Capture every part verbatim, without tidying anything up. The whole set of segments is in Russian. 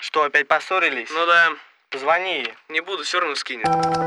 Что, опять поссорились? Ну да. Позвони ей. Не буду, все равно скинет.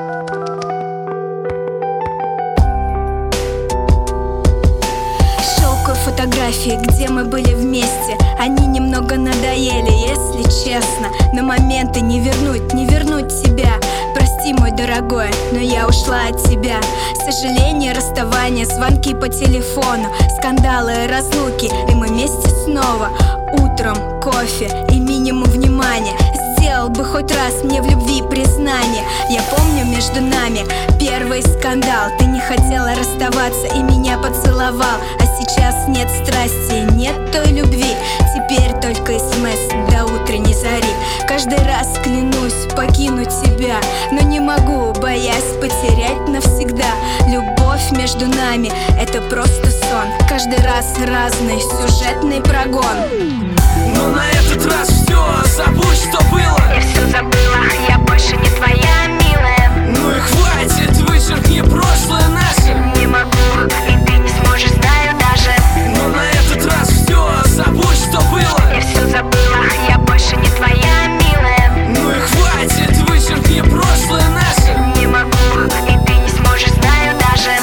Щелкаю фотографии, где мы были вместе. Они немного надоели, если честно. Но моменты не вернуть, не вернуть тебя. Прости, мой дорогой, но я ушла от тебя. Сожаление, расставание, звонки по телефону, скандалы, разлуки, и мы вместе снова. Утром кофе и минимум внимания. Сделал бы хоть раз мне в любви признание. Я помню между нами первый скандал. Ты не хотела расставаться и меня поцеловал. А сейчас нет страсти, нет той любви. Теперь только смс до утренней зари. Каждый раз клянусь покинуть тебя, но не могу, боясь потерять навсегда. Любовь между нами — это просто сон. Каждый раз разный сюжетный прогон. Но на этот раз все, забудь, что было. Я все забыла, я больше не твоя, милая. Ну и хватит, вычеркни прошлое наше. Не могу, и ты не сможешь, знаю даже. Но на этот раз все, забудь, что было. Я все забыла, я больше не твоя, милая. Ну и хватит, вычеркни прошлое наше. Не могу, и ты не сможешь, знаю даже.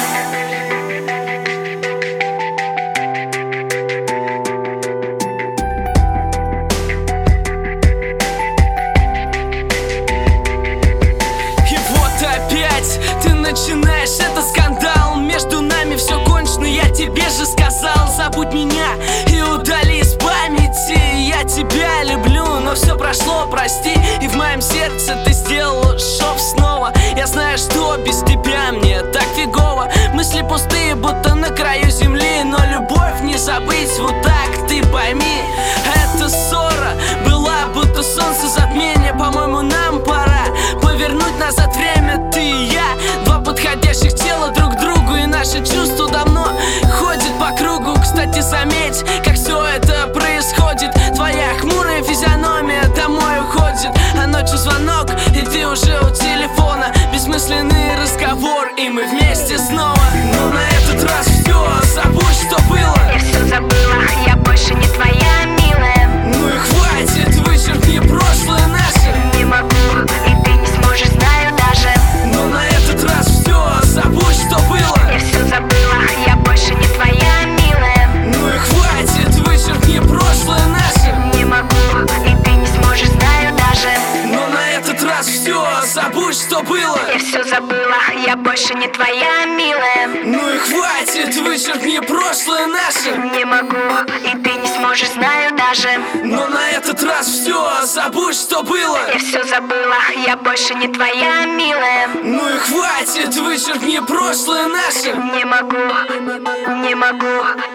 Ты начинаешь, это скандал. Между нами все кончено, я тебе же сказал. Забудь меня и удали из памяти. Я тебя люблю, но все прошло, прости. И в моем сердце ты сделала шов снова. Я знаю, что без тебя мне так фигово. Мысли пустые, будто на краю земли. Но любовь не забыть, вот так ты пойми. Эта ссора была будто солнце затмение. По-моему, нам пора повернуть назад время. Ты и я, два подходящих тела друг к другу. И наше чувство давно ходит по кругу. Кстати, заметь, как все это происходит. Твоя хмурая физиономия домой уходит. А ночью звонок, и ты уже у телефона. Бессмысленный разговор, и мы вместе снова. Но на этот раз все, забудь, что было. Я все забыла, я больше не твоя, милая. Ну и хватит, вычеркни прошлое наше. Не могу, и ты не сможешь, знаю даже. Но на этот раз все, забудь, что было. Я все забыла, я больше не твоя, милая. Ну и хватит, вычеркни прошлое наше. Не могу, и ты не сможешь, знаю даже. Но на этот раз все, забудь, что было. Я все забыла, я больше не твоя, милая. Ну и хватит, вычеркни прошлое наше. Не могу, и ты не сможешь, знаю даже. Но на этот раз все, забудь, что было. Я все забыла, я больше не твоя, милая. Ну и хватит, вычеркни прошлое наше. Не могу, не могу,